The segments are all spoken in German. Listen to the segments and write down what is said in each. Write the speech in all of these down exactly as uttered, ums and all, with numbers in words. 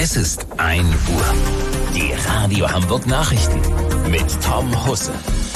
Es ist ein Uhr. Die Radio Hamburg Nachrichten mit Tom Husse.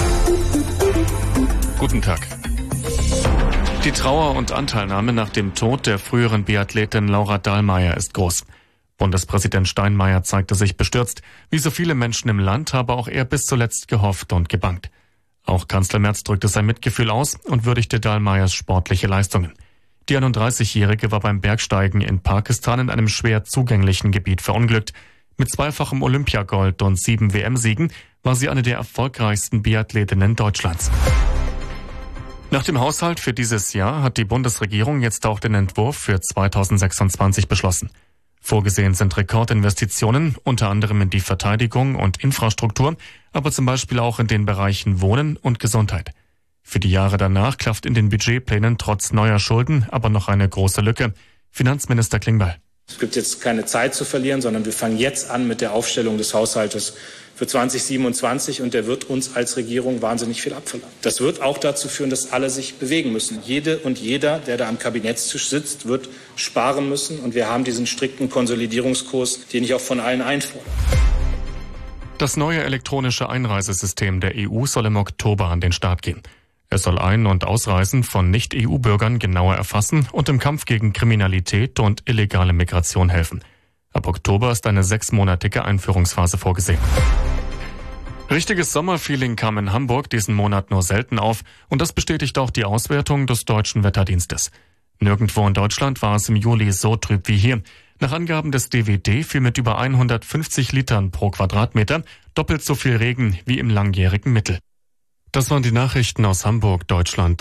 Guten Tag. Die Trauer und Anteilnahme nach dem Tod der früheren Biathletin Laura Dahlmeier ist groß. Bundespräsident Steinmeier zeigte sich bestürzt. Wie so viele Menschen im Land habe auch er bis zuletzt gehofft und gebangt. Auch Kanzler Merz drückte sein Mitgefühl aus und würdigte Dahlmeiers sportliche Leistungen. Die einunddreißigjährige war beim Bergsteigen in Pakistan in einem schwer zugänglichen Gebiet verunglückt. Mit zweifachem Olympiagold und sieben W M-Siegen war sie eine der erfolgreichsten Biathletinnen Deutschlands. Nach dem Haushalt für dieses Jahr hat die Bundesregierung jetzt auch den Entwurf für zweitausendsechsundzwanzig beschlossen. Vorgesehen sind Rekordinvestitionen, unter anderem in die Verteidigung und Infrastruktur, aber zum Beispiel auch in den Bereichen Wohnen und Gesundheit. Für die Jahre danach klafft in den Budgetplänen trotz neuer Schulden aber noch eine große Lücke. Finanzminister Klingbeil. Es gibt jetzt keine Zeit zu verlieren, sondern wir fangen jetzt an mit der Aufstellung des Haushaltes für zweitausendsiebenundzwanzig und der wird uns als Regierung wahnsinnig viel abverlangen. Das wird auch dazu führen, dass alle sich bewegen müssen. Jede und jeder, der da am Kabinettstisch sitzt, wird sparen müssen und wir haben diesen strikten Konsolidierungskurs, den ich auch von allen einfordere. Das neue elektronische Einreisesystem der E U soll im Oktober an den Start gehen. Es soll Ein- und Ausreisen von Nicht-E U-Bürgern genauer erfassen und im Kampf gegen Kriminalität und illegale Migration helfen. Ab Oktober ist eine sechsmonatige Einführungsphase vorgesehen. Richtiges Sommerfeeling kam in Hamburg diesen Monat nur selten auf und das bestätigt auch die Auswertung des Deutschen Wetterdienstes. Nirgendwo in Deutschland war es im Juli so trüb wie hier. Nach Angaben des D W D fiel mit über hundertfünfzig Litern pro Quadratmeter doppelt so viel Regen wie im langjährigen Mittel. Das waren die Nachrichten aus Hamburg, Deutschland